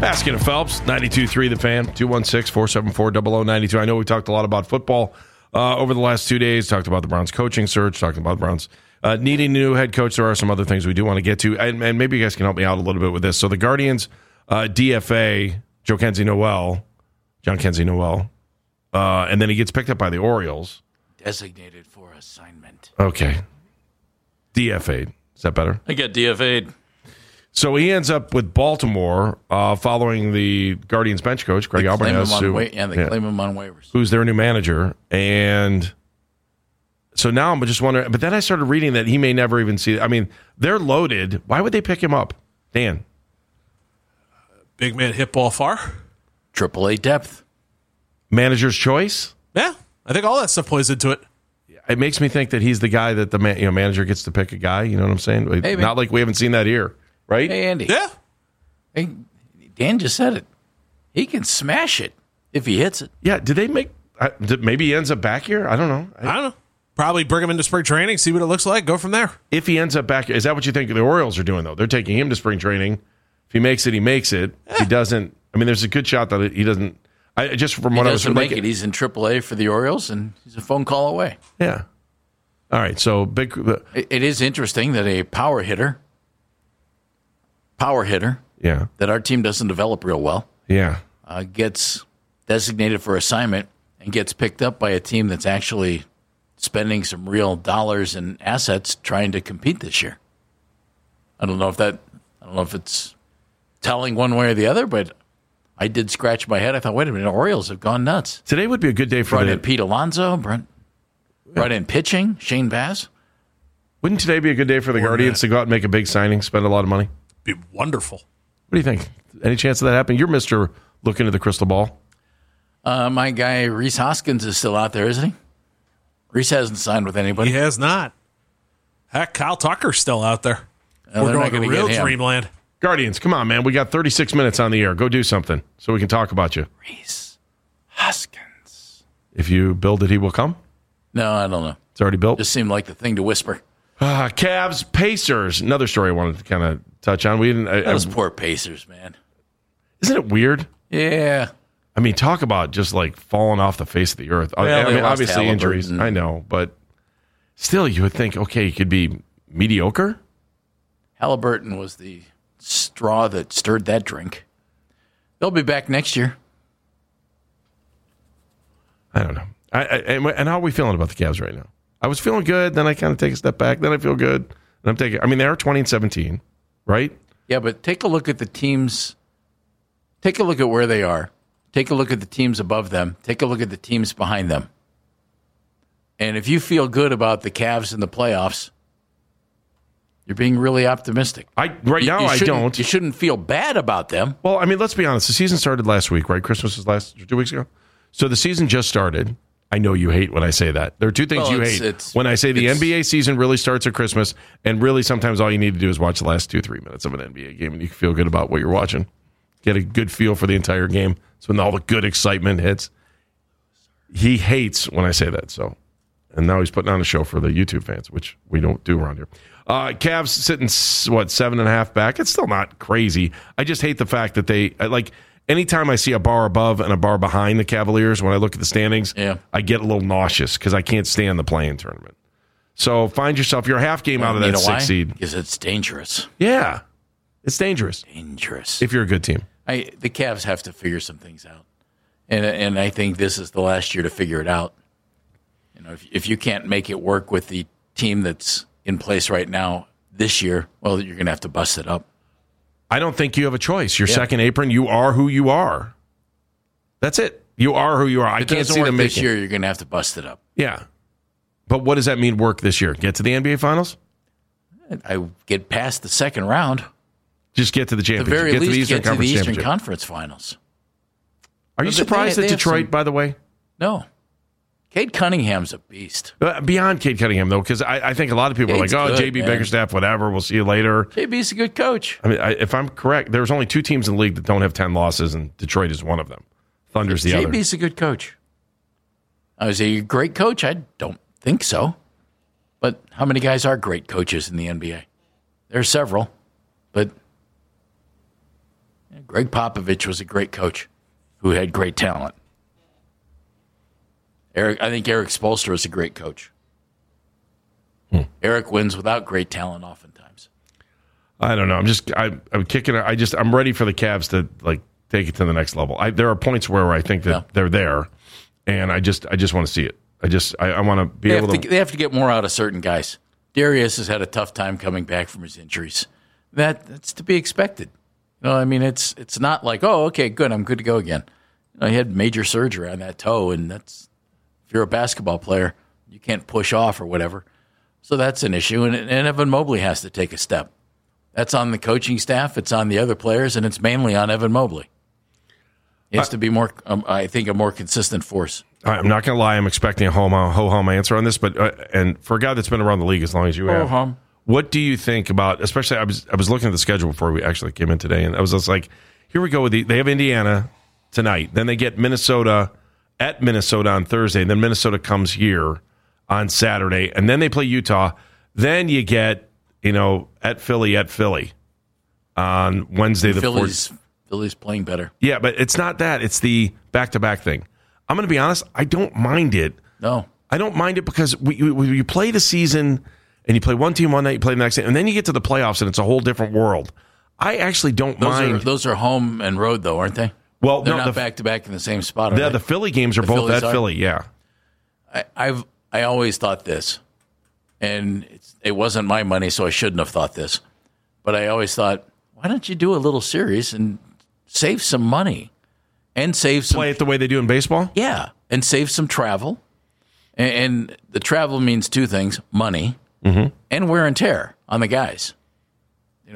Baskin and Phelps, 92.3 The Fan, 216-474-0092. I know we talked a lot about football over the last 2 days, talked about the Browns coaching search, talked about the Browns needing a new head coach. There are some other things we do want to get to, and maybe you guys can help me out a little bit with this. So the Guardians DFA, John Kenzie Noel, and then he gets picked up by the Orioles. Designated for assignment. Okay. DFA'd. Is that better? I get DFA'd. So he ends up with Baltimore following the Guardians bench coach, Greg Alvarez. They claim him on waivers. Who's their new manager. And so now I'm just wondering, but then I started reading that he may never even see it. I mean, they're loaded. Why would they pick him up? Dan. Big man hit ball far. AAA depth. Manager's choice? Yeah, I think all that stuff plays into it. It makes me think that he's the guy that the manager gets to pick a guy. You know what I'm saying? Maybe. Not like we haven't seen that here, right? Hey, Andy. Yeah. Hey, Dan just said it. He can smash it if he hits it. Yeah. Did they make? Maybe he ends up back here. I don't know. I don't know. Probably bring him into spring training, see what it looks like, go from there. If he ends up back, is that what you think the Orioles are doing though? They're taking him to spring training. If he makes it, he makes it. If he doesn't, I mean, there's a good shot that he doesn't. Just from what I was make it. He's in AAA for the Orioles, and he's a phone call away. Yeah. All right. So big. It is interesting that a power hitter, yeah, that our team doesn't develop real well, yeah, gets designated for assignment and gets picked up by a team that's actually spending some real dollars and assets trying to compete this year. I don't know if it's telling one way or the other, but I did scratch my head. I thought, wait a minute, Orioles have gone nuts. Today would be a good day for brought in Pete Alonso, brought in pitching, Shane Baz. Wouldn't today be a good day for the Guardians to go out and make a big signing, spend a lot of money? Be wonderful. What do you think? Any chance of that happening? You're Mr. Looking at the crystal ball. My guy, Rhys Hoskins, is still out there, isn't he? Rhys hasn't signed with anybody. He has not. Heck, Kyle Tucker's still out there. We're going to real dreamland. Guardians, come on, man. We got 36 minutes on the air. Go do something so we can talk about you. Rhys Hoskins. If you build it, he will come? No, I don't know. It's already built? Just seemed like the thing to whisper. Cavs, Pacers. Another story I wanted to kind of touch on. We didn't. Those poor Pacers, man. Isn't it weird? Yeah. I mean, talk about just like falling off the face of the earth. Well, I mean, obviously Halliburton. injuries. I know, but still, you would think, okay, he could be mediocre. Halliburton was the straw that stirred that drink. They'll be back next year. I don't know. And how are we feeling about the Cavs right now? I was feeling good, then I kind of take a step back, then I feel good. And I'm taking. I mean, they are 20-17, right? Yeah, but take a look at the teams. Take a look at where they are. Take a look at the teams above them. Take a look at the teams behind them. And if you feel good about the Cavs in the playoffs, you're being really optimistic. I don't. You shouldn't feel bad about them. Well, I mean, let's be honest. The season started last week, right? Christmas was 2 weeks ago. So the season just started. I know you hate when I say that. There are two things you hate. When I say the NBA season really starts at Christmas, and really sometimes all you need to do is watch the last 2-3 minutes of an NBA game, and you can feel good about what you're watching. Get a good feel for the entire game. It's when all the good excitement hits. He hates when I say that. So, and now he's putting on a show for the YouTube fans, which we don't do around here. Cavs sitting, 7.5 back. It's still not crazy. I just hate the fact that they, like, anytime I see a bar above and a bar behind the Cavaliers, when I look at the standings, I get a little nauseous because I can't stand the play-in tournament. So find yourself, you're a half game out of that 6 seed. Because it's dangerous. Yeah. It's dangerous. If you're a good team. The Cavs have to figure some things out. And I think this is the last year to figure it out. You know, if you can't make it work with the team that's in place right now this year, well, you're going to have to bust it up. I don't think you have a choice. Your second apron, you are who you are. That's it. You are who you are. I can't see them this year. You're going to have to bust it up. Yeah. But what does that mean, work this year? Get to the NBA Finals? I get past the second round. Just get to the championship. At the very least, get to the Eastern Conference Finals. Are you surprised at Detroit, by the way? No. Cade Cunningham's a beast. Beyond Cade Cunningham, though, because I think a lot of people Cade's are like, good, JB man. Bickerstaff, whatever, we'll see you later. JB's a good coach. I mean, if I'm correct, there's only 2 teams in the league that don't have 10 losses, and Detroit is one of them. Thunder's the other. JB's a good coach. Is he a great coach? I don't think so. But how many guys are great coaches in the NBA? There are several. But Greg Popovich was a great coach who had great talent. I think Eric Spoelstra is a great coach. Eric wins without great talent oftentimes. I don't know. I'm kicking it. I'm ready for the Cavs to take it to the next level. There are points where I think that they're there, and I just want to see it. I want to be able to. They have to get more out of certain guys. Darius has had a tough time coming back from his injuries. That's to be expected. It's not like, oh, okay, good, I'm good to go again. He had major surgery on that toe, and if you're a basketball player, you can't push off or whatever. So that's an issue, and Evan Mobley has to take a step. That's on the coaching staff, it's on the other players, and it's mainly on Evan Mobley. He has to be more, I think, a more consistent force. I'm not going to lie, I'm expecting a ho-hum answer on this, but and for a guy that's been around the league as long as you have, ho-hum. What do you think about, especially I was looking at the schedule before we actually came in today, and I was just like, here we go they have Indiana tonight, then they get Minnesota at Minnesota on Thursday, and then Minnesota comes here on Saturday, and then they play Utah. Then you get, at Philly on Wednesday the 4th. Philly's playing better. Yeah, but it's not that. It's the back-to-back thing. I'm going to be honest. I don't mind it. No. I don't mind it because you play the season, and you play one team one night, you play the next day, and then you get to the playoffs, and it's a whole different world. I actually don't mind. Those are home and road, though, aren't they? Well, they're not back-to-back in the same spot. The Philly games are both at Philly, yeah. I always thought this, and it wasn't my money, so I shouldn't have thought this. But I always thought, why don't you do a little series and save some money and save some... Play it the way they do in baseball? Yeah, and save some travel. And the travel means two things, money and wear and tear on the guys. You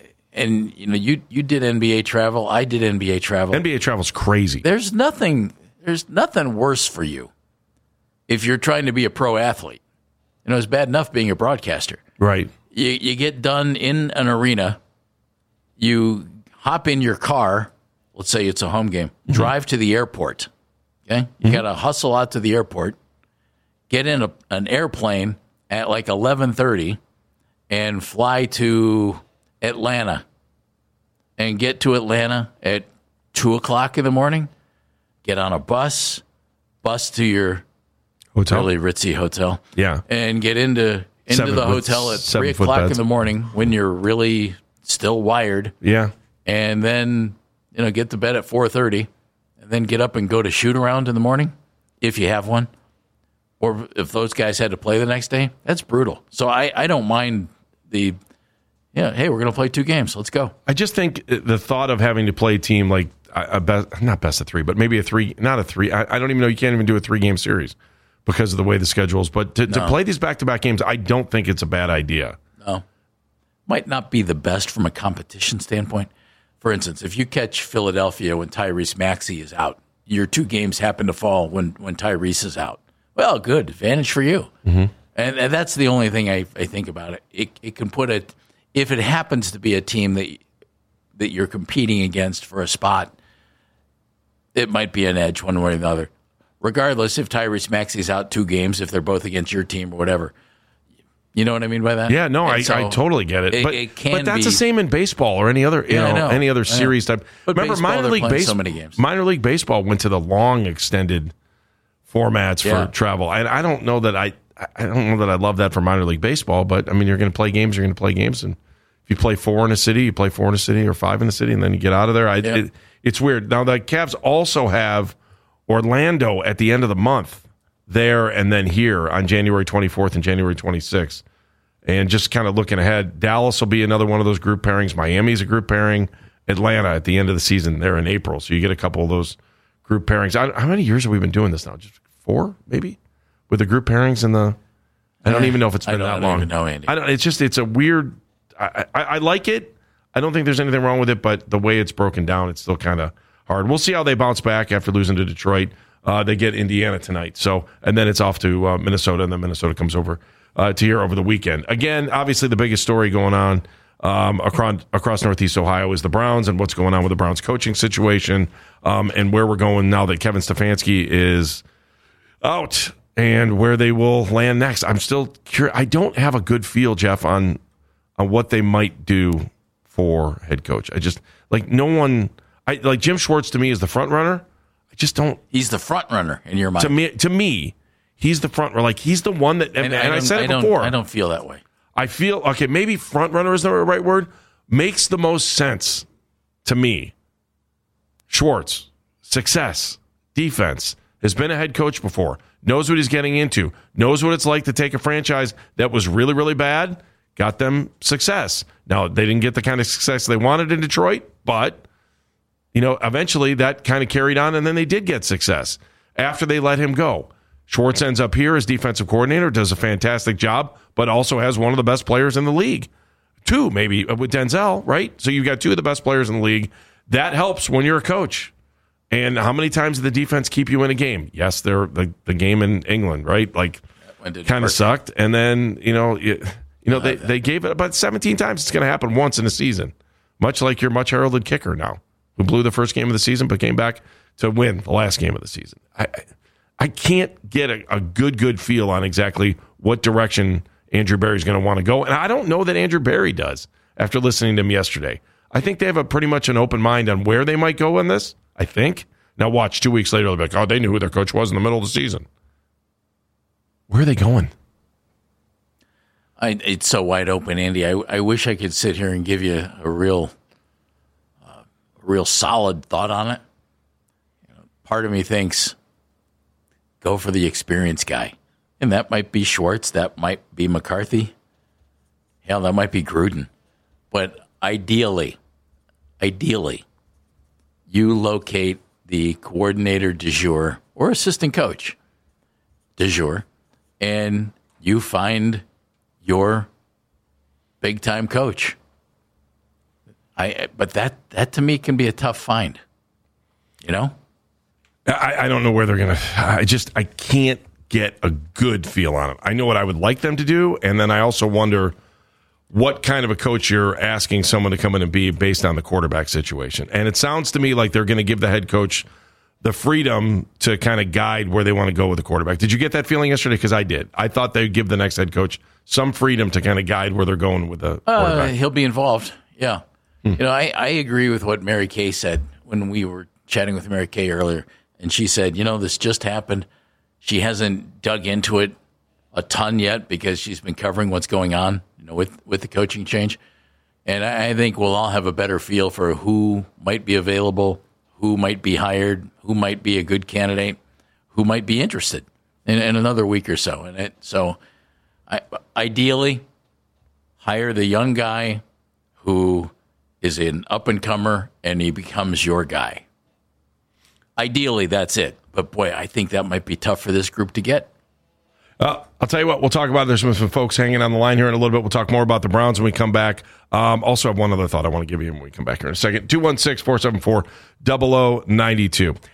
did NBA travel, I did NBA travel. NBA travel's crazy. There's nothing worse for you if you're trying to be a pro athlete. It's bad enough being a broadcaster. Right. You get done in an arena, you hop in your car, let's say it's a home game, drive to the airport. Okay? You got to hustle out to the airport, get in an airplane at like 11:30 and fly to Atlanta and get to Atlanta at 2 o'clock in the morning, get on a bus to your hotel, really ritzy hotel, and get into the hotel at 3 o'clock in the morning when you're really still wired, and then get to bed at 4:30, and then get up and go to shoot around in the morning if you have one, or if those guys had to play the next day. That's brutal. So I don't mind the. Yeah, hey, we're going to play 2 games. Let's go. I just think the thought of having to play a team like not best of 3, but maybe a 3, not a 3. I don't even know. You can't even do a 3-game series because of the way the schedule is. But to play these back-to-back games, I don't think it's a bad idea. No. Might not be the best from a competition standpoint. For instance, if you catch Philadelphia when Tyrese Maxey is out, your 2 games happen to fall when Tyrese is out. Well, good. Advantage for you. Mm-hmm. And that's the only thing I think about it. It can put it... If it happens to be a team that you're competing against for a spot, it might be an edge one way or the other. Regardless, if Tyrese Maxey's out 2 games, if they're both against your team or whatever. You know what I mean by that? Yeah, no, I totally get it. But that's the same in baseball or any other any other series type. But remember, minor league baseball went to the long extended formats for travel. I don't know that I love that for minor league baseball, but I mean, you're going to play games. You're going to play games, and if you play 4 in a city, you play 4 in a city or 5 in a city, and then you get out of there. It's weird. Now the Cavs also have Orlando at the end of the month there, and then here on January 24th and January 26th. And just kind of looking ahead, Dallas will be another one of those group pairings. Miami's a group pairing. Atlanta at the end of the season there in April, so you get a couple of those group pairings. How many years have we been doing this now? Just 4, maybe. With the group pairings and I don't even know if it's been that long. I don't even know, Andy. It's a weird. I like it. I don't think there's anything wrong with it, but the way it's broken down, it's still kind of hard. We'll see how they bounce back after losing to Detroit. They get Indiana tonight, and then it's off to Minnesota, and then Minnesota comes over to here over the weekend. Again, obviously the biggest story going on across Northeast Ohio is the Browns and what's going on with the Browns coaching situation, and where we're going now that Kevin Stefanski is out. And where they will land next. I'm still curious. I don't have a good feel, Jeff, on what they might do for head coach. I just no one. I like Jim Schwartz to me is the front runner. I just don't. He's the front runner in your mind. To me, he's the front runner. Like he's the one that. And I said it before. I don't feel that way. I feel okay. Maybe front runner is the right word. Makes the most sense to me. Schwartz, success, defense, has been a head coach before, knows what he's getting into, knows what it's like to take a franchise that was really, really bad, got them success. Now, they didn't get the kind of success they wanted in Detroit, but, eventually that kind of carried on, and then they did get success after they let him go. Schwartz ends up here as defensive coordinator, does a fantastic job, but also has one of the best players in the league. Two, maybe, with Denzel, right? So you've got two of the best players in the league. That helps when you're a coach. And how many times did the defense keep you in a game? Yes, they're the game in England, right? Like, kind of sucked. And then, they gave it about 17 times. It's going to happen once in a season. Much like your much heralded kicker now, who blew the first game of the season but came back to win the last game of the season. I can't get a good feel on exactly what direction Andrew Berry's going to want to go. And I don't know that Andrew Berry does after listening to him yesterday. I think they have a pretty much an open mind on where they might go in this, I think. Now watch, 2 weeks later, they'll be like, oh, they knew who their coach was in the middle of the season. Where are they going? It's so wide open, Andy. I wish I could sit here and give you a real solid thought on it. Part of me thinks, go for the experienced guy. And that might be Schwartz. That might be McCarthy. Hell, that might be Gruden. But ideally, you locate the coordinator du jour or assistant coach du jour, and you find your big-time coach. But that to me can be a tough find, I don't know where they're going to. I can't get a good feel on it. I know what I would like them to do, and then I also wonder what kind of a coach you're asking someone to come in and be based on the quarterback situation. And it sounds to me like they're going to give the head coach the freedom to kind of guide where they want to go with the quarterback. Did you get that feeling yesterday? Because I did. I thought they'd give the next head coach some freedom to kind of guide where they're going with the quarterback. He'll be involved, yeah. I agree with what Mary Kay said when we were chatting with Mary Kay earlier. And she said, this just happened. She hasn't dug into it a ton yet because she's been covering what's going on, with the coaching change. And I think we'll all have a better feel for who might be available, who might be hired, who might be a good candidate, who might be interested in another week or so. Ideally, hire the young guy who is an up-and-comer and he becomes your guy. Ideally, that's it. But, boy, I think that might be tough for this group to get. I'll tell you what, we'll talk about it. There's some folks hanging on the line here in a little bit. We'll talk more about the Browns when we come back. Also have one other thought I want to give you when we come back here in a second. 216-474-0092.